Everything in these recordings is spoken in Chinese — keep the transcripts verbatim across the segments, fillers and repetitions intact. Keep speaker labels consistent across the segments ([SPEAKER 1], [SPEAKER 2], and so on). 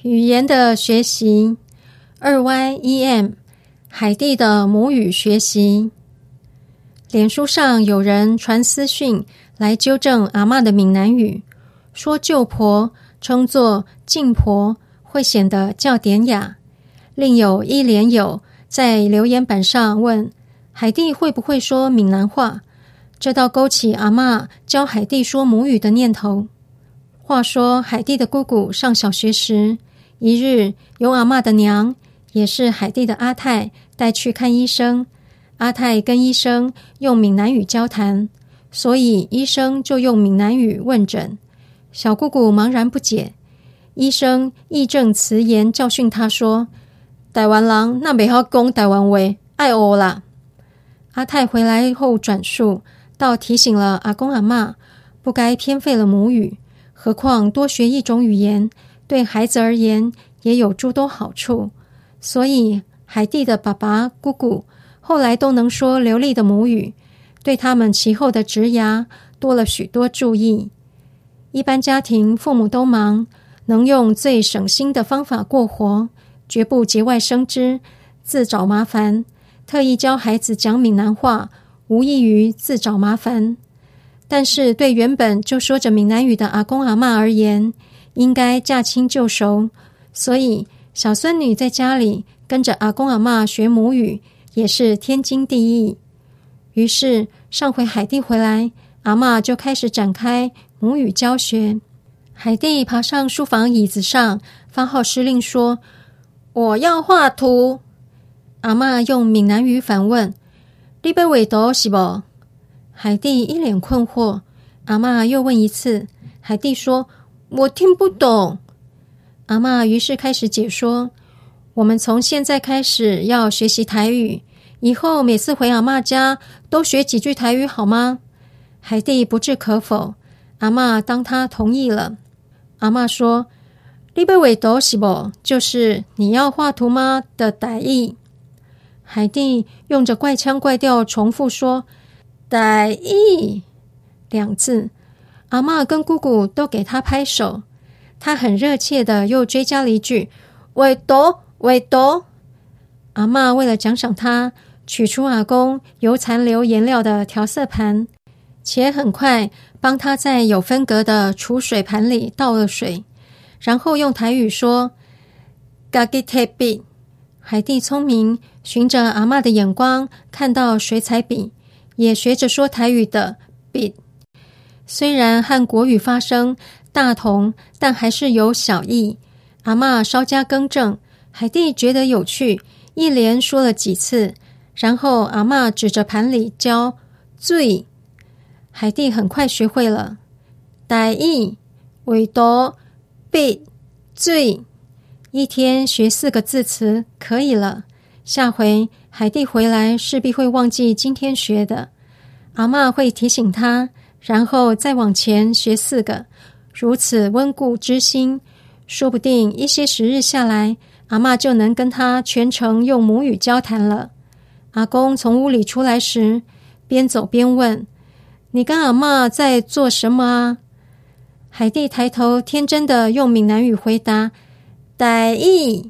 [SPEAKER 1] 语言的学习 二 Y E M 海地的母语学习。脸书上有人传私讯来纠正阿嬷的闽南语，说舅婆称作静婆会显得较典雅。另有一连友在留言板上问海地会不会说闽南话，这倒勾起阿嬷教海地说母语的念头。话说海地的姑姑上小学时，一日由阿嬷的娘，也是海地的阿太带去看医生。阿太跟医生用闽南语交谈，所以医生就用闽南语问诊。小姑姑茫然不解，医生义正辞严教训她说：台湾人那不晓讲台湾话，爱学啦。阿太回来后转述，倒提醒了阿公阿嬷不该偏废了母语，何况多学一种语言对孩子而言也有诸多好处。所以海地的爸爸姑姑后来都能说流利的母语，对他们其后的职涯多了许多注意。一般家庭父母都忙，能用最省心的方法过活，绝不节外生枝，自找麻烦。特意教孩子讲闽南话，无异于自找麻烦。但是对原本就说着闽南语的阿公阿嬷而言，应该驾轻就熟，所以小孙女在家里跟着阿公阿嬷学母语也是天经地义。于是上回海地回来，阿嬷就开始展开母语教学。海地爬上书房椅子上，发号施令说：我要画图。阿嬷用闽南语反问：你要画图是不？海地一脸困惑。阿嬷又问一次，海地说：我听不懂。阿嬷于是开始解说：我们从现在开始要学习台语，以后每次回阿嬷家都学几句台语好吗？海地不置可否，阿嬷当他同意了。阿嬷说：你要画图是不？就是你要画图吗的台语。海地用着怪腔怪调重复说：台语两字。阿嬷跟姑姑都给他拍手，他很热切的又追加了一句：画图画图。阿嬷为了奖赏他，取出阿公油残留颜料的调色盘，且很快帮他在有分隔的储水盘里倒了水，然后用台语说：自己摕笔。海地聪明，循着阿嬷的眼光看到水彩笔，也学着说台语的笔。虽然和国语发声大同，但还是有小异。阿嬷稍加更正，海地觉得有趣，一连说了几次，然后阿嬷指着盘里教水。海地很快学会了台语、画图、笔、水。一天学四个字词可以了，下回海地回来势必会忘记今天学的。阿嬷会提醒他，然后再往前学四个，如此温故知新，说不定一些时日下来，阿嬷就能跟他全程用母语交谈了。阿公从屋里出来时，边走边问：你跟阿嬷在做什么啊？海地抬头天真的用闽南语回答：台语。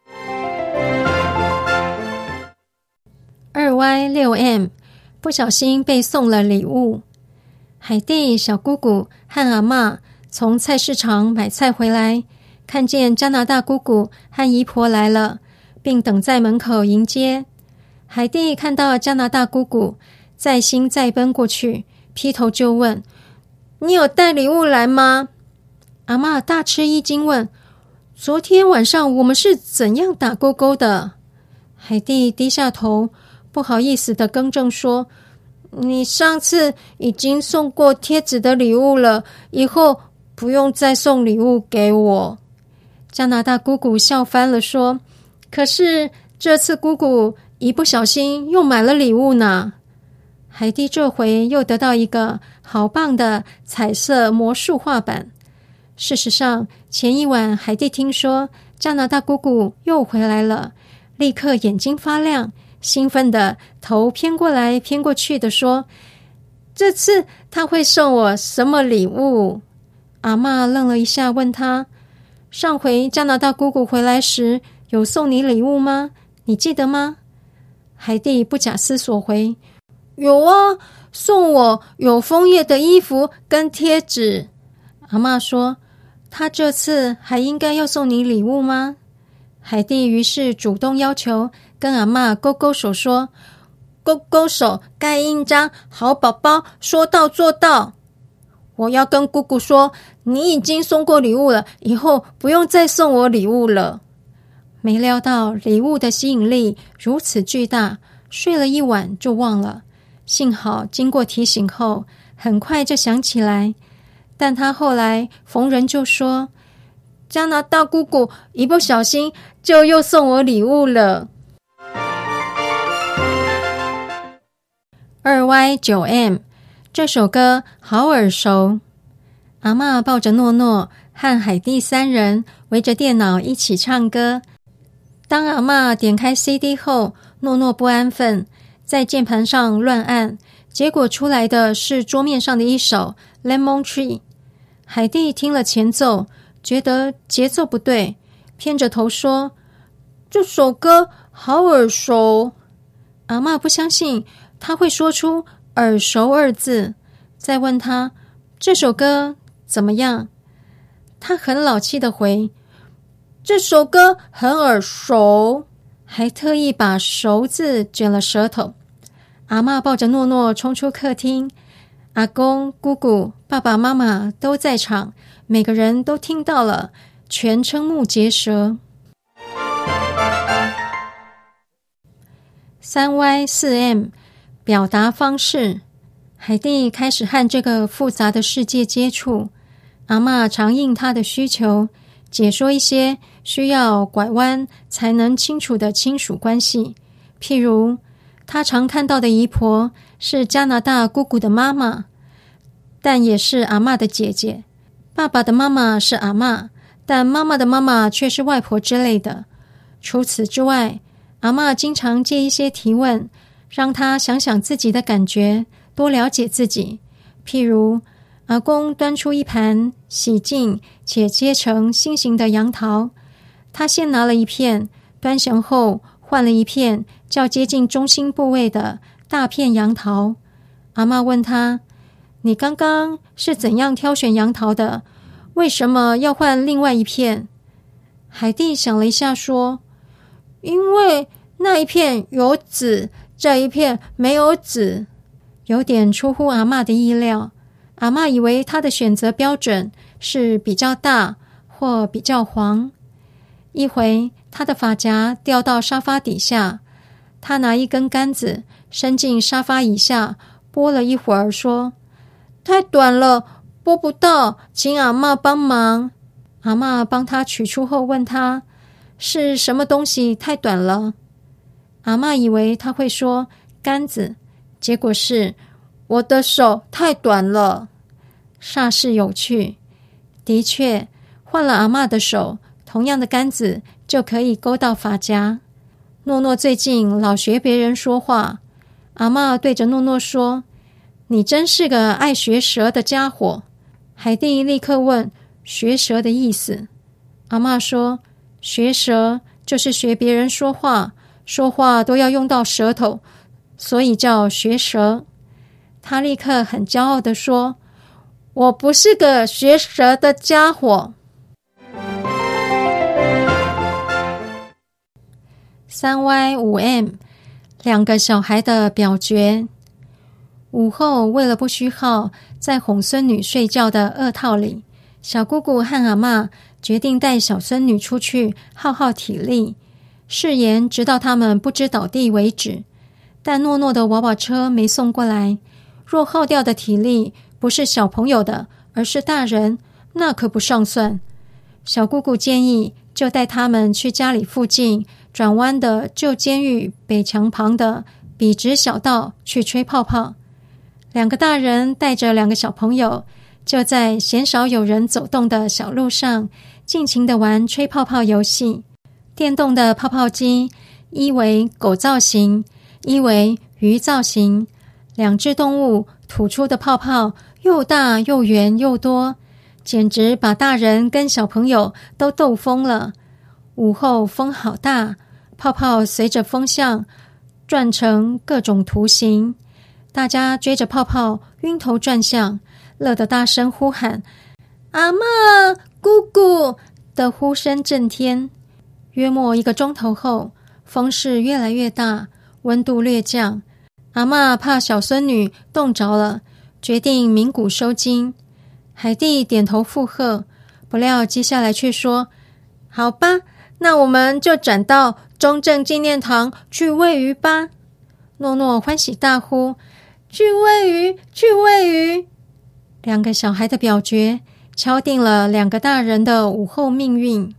[SPEAKER 1] 二 Y 六 M 不小心被送了礼物。海地小姑姑和阿嬷从菜市场买菜回来，看见加拿大姑姑和姨婆来了，并等在门口迎接。海地看到加拿大姑姑，再心再奔过去，劈头就问：你有带礼物来吗？阿嬷大吃一惊问：昨天晚上我们是怎样打勾勾的？海地低下头，不好意思地更正说：你上次已经送过贴纸的礼物了，以后不用再送礼物给我。加拿大姑姑笑翻了说：可是这次姑姑一不小心又买了礼物呢。海地这回又得到一个好棒的彩色魔术画板。事实上，前一晚海地听说加拿大姑姑又回来了，立刻眼睛发亮，兴奋的头偏过来偏过去的说：这次他会送我什么礼物？阿嬷愣了一下问他： 上回加拿大姑姑回来时有送你礼物吗？你记得吗？海蒂不假思索回，有啊，送我有枫叶的衣服跟贴纸。阿嬷说，她这次还应该要送你礼物吗？海蒂于是主动要求，跟阿嬷勾勾手说，勾勾手盖印章，好宝宝说到做到。我要跟姑姑说，你已经送过礼物了，以后不用再送我礼物了。没料到礼物的吸引力如此巨大，睡了一晚就忘了。幸好经过提醒后，很快就想起来。但他后来逢人就说，加拿大姑姑一不小心就又送我礼物了。二 Y 九 M 这首歌好耳熟。阿嬷抱着诺诺和海蒂三人围着电脑一起唱歌。当阿嬷点开 C D 后，诺诺不安分，在键盘上乱按，结果出来的是桌面上的一首 Lemon Tree。 海蒂听了前奏，觉得节奏不对，偏着头说，这首歌好耳熟。阿嬷不相信他会说出耳熟二字，再问他这首歌怎么样。他很老气地回，这首歌很耳熟，还特意把熟字卷了舌头。阿嬷抱着诺诺冲出客厅，阿公、姑姑、爸爸妈妈都在场，每个人都听到了，全瞠目结舌。三 Y 四 M 表达方式。海蒂开始和这个复杂的世界接触，阿嬷常应她的需求，解说一些需要拐弯才能清楚的亲属关系。譬如，她常看到的姨婆是加拿大姑姑的妈妈，但也是阿嬷的姐姐；爸爸的妈妈是阿嬷，但妈妈的妈妈却是外婆之类的。除此之外，阿嬷经常借一些提问，让她想想自己的感觉，多了解自己。譬如，阿公端出一盘洗净且切成心形的杨桃，他先拿了一片，端详后换了一片较接近中心部位的大片杨桃。阿嬷问他，你刚刚是怎样挑选杨桃的？为什么要换另外一片？海蒂想了一下说，因为那一片有籽，这一片没有籽。有点出乎阿嬷的意料，阿嬷以为她的选择标准是比较大或比较黄。一回，她的发夹掉到沙发底下，她拿一根杆子伸进沙发以下，拨了一会儿，说，太短了，拨不到，请阿嬷帮忙。阿嬷帮她取出后问她，是什么东西太短了？阿嬷以为她会说杆子，结果是我的手太短了。煞是有趣，的确，换了阿嬷的手，同样的杆子就可以勾到发夹。诺诺最近老学别人说话，阿嬷对着诺诺说，你真是个爱学舌的家伙。海蒂立刻问学舌的意思。阿嬷说，学舌就是学别人说话，说话都要用到舌头，所以叫学舌。他立刻很骄傲地说，我不是个学舌的家伙。三 Y 五 M 两个小孩的表决。午后，为了不虚耗在哄孙女睡觉的二套里，小姑姑和阿嬷决定带小孙女出去耗耗体力，誓言直到他们不知倒地为止。但诺诺的娃娃车没送过来，若耗掉的体力不是小朋友的，而是大人，那可不上算。小姑姑建议就带他们去家里附近转弯的旧监狱北墙旁的笔直小道去吹泡泡。两个大人带着两个小朋友，就在鲜少有人走动的小路上尽情地玩吹泡泡游戏。电动的泡泡机一为狗造型，一为鱼造型，两只动物吐出的泡泡又大又圆又多， 简直把大人跟小朋友都逗疯了。午后风好大，泡泡随着风向转成各种图形，大家追着泡泡晕头转向，乐得大声呼喊阿嬷姑姑的呼声震天。约莫一个钟头后，风势越来越大，温度略降。阿嬷怕小孙女冻着了，决定鸣鼓收惊。海蒂点头附和，不料接下来却说：好吧，那我们就转到中正纪念堂去喂鱼吧。诺诺欢喜大呼：去喂鱼，去喂鱼！两个小孩的表决敲定了两个大人的午后命运。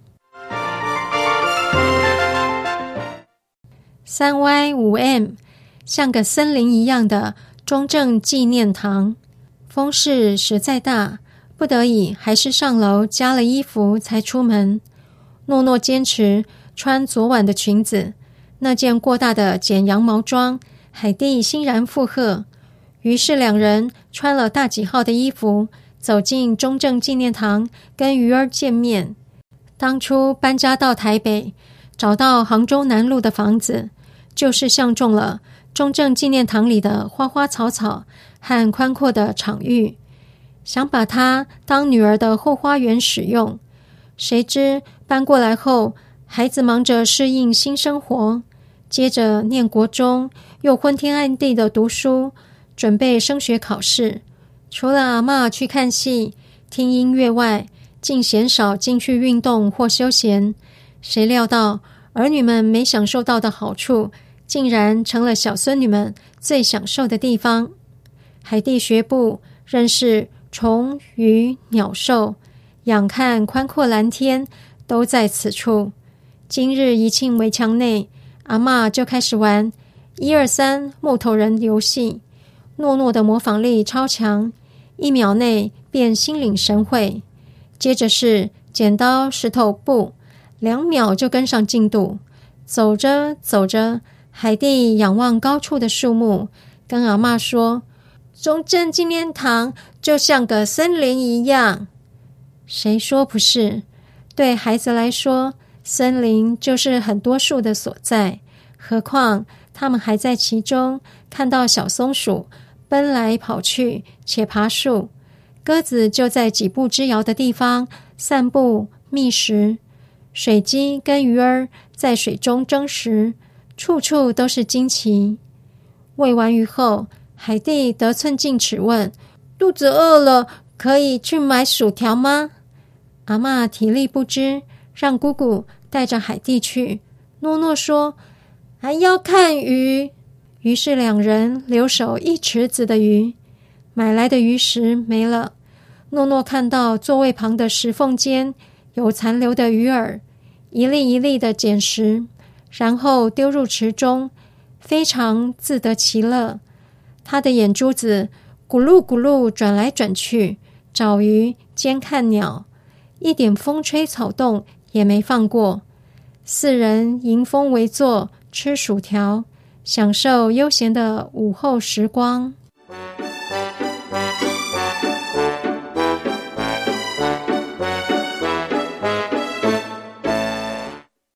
[SPEAKER 1] 三 Y 五 M 像个森林一样的中正纪念堂，风势实在大，不得已还是上楼加了衣服才出门。诺诺坚持穿昨晚的裙子，那件过大的剪羊毛装，海蒂欣然附和。于是两人穿了大几号的衣服，走进中正纪念堂跟鱼儿见面。当初搬家到台北，找到杭州南路的房子，就是相中了中正纪念堂里的花花草草和宽阔的场域，想把它当女儿的后花园使用。谁知搬过来后，孩子忙着适应新生活，接着念国中，又昏天暗地的读书，准备升学考试。除了阿嬷去看戏、听音乐外，竟鲜少进去运动或休闲。谁料到儿女们没享受到的好处，竟然成了小孙女们最享受的地方。海蒂学步，认识虫鱼鸟兽，仰看宽阔蓝天，都在此处。今日一进围墙内，阿嬷就开始玩一二三木头人游戏。诺诺的模仿力超强，一秒内便心领神会。接着是剪刀石头布，两秒就跟上进度。走着走着，海蒂仰望高处的树木，跟阿嬷说：中正纪念堂就像个森林一样。谁说不是？对孩子来说，森林就是很多树的所在，何况他们还在其中看到小松鼠奔来跑去且爬树，鸽子就在几步之遥的地方散步觅食，水鸡跟鱼儿在水中争食，处处都是惊奇。喂完鱼后，海蒂得寸进尺问：肚子饿了，可以去买薯条吗？阿嬷体力不支，让姑姑带着海蒂去。诺诺说：还要看鱼。于是两人留守一池子的鱼，买来的鱼食没了。诺诺看到座位旁的石缝间有残留的鱼饵，一粒一粒的捡食，然后丢入池中，非常自得其乐。他的眼珠子咕噜咕噜转来转去，找鱼兼看鸟，一点风吹草动也没放过。四人迎风围坐，吃薯条，享受悠闲的午后时光。